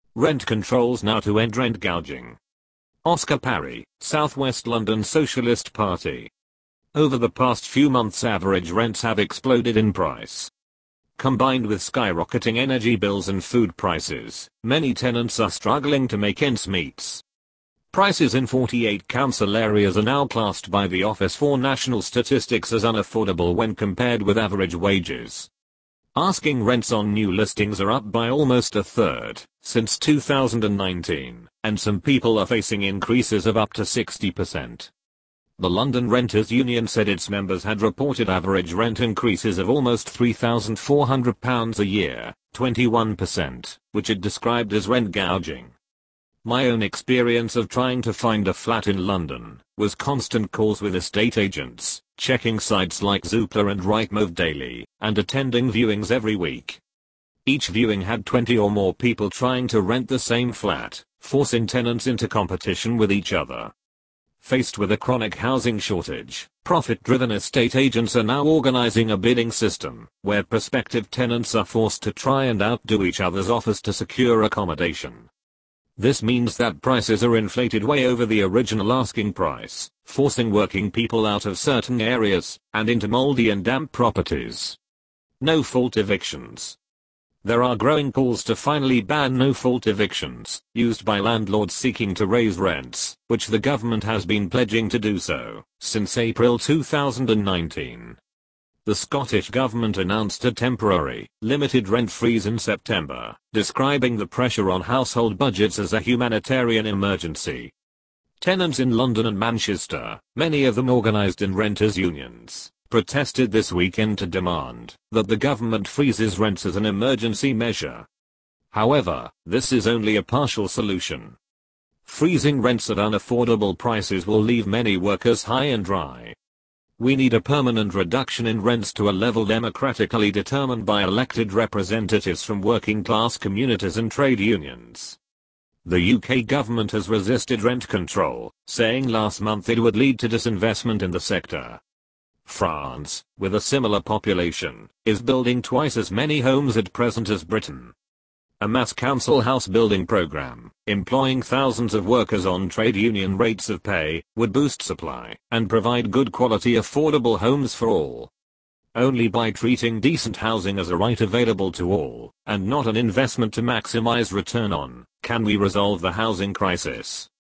Rent controls now to end rent gouging. Oscar Parry, South West London Socialist Party. Over the past few months, average rents have exploded in price. Combined with skyrocketing energy bills and food prices, many tenants are struggling to make ends meet. Prices in 48 council areas are now classed by the Office for National Statistics as unaffordable when compared with average wages. Asking rents on new listings are up by almost a third since 2019, and some people are facing increases of up to 60%. The London Renters Union said its members had reported average rent increases of almost £3,400 a year, 21%, which it described as rent gouging. My own experience of trying to find a flat in London was constant calls with estate agents, checking sites like Zoopla and Rightmove daily, and attending viewings every week. Each viewing had 20 or more people trying to rent the same flat, forcing tenants into competition with each other. Faced with a chronic housing shortage, profit-driven estate agents are now organizing a bidding system where prospective tenants are forced to try and outdo each other's offers to secure accommodation. This means that prices are inflated way over the original asking price, forcing working people out of certain areas and into moldy and damp properties. No-fault evictions. There are growing calls to finally ban no-fault evictions, used by landlords seeking to raise rents, which the government has been pledging to do so since April 2019. The Scottish Government announced a temporary, limited rent freeze in September, describing the pressure on household budgets as a humanitarian emergency. Tenants in London and Manchester, many of them organised in renters' unions, protested this weekend to demand that the government freezes rents as an emergency measure. However, this is only a partial solution. Freezing rents at unaffordable prices will leave many workers high and dry. We need a permanent reduction in rents to a level democratically determined by elected representatives from working class communities and trade unions. The UK government has resisted rent control, saying last month it would lead to disinvestment in the sector. France, with a similar population, is building twice as many homes at present as Britain. A mass council house building program, employing thousands of workers on trade union rates of pay, would boost supply and provide good quality affordable homes for all. Only by treating decent housing as a right available to all, and not an investment to maximize return on, can we resolve the housing crisis.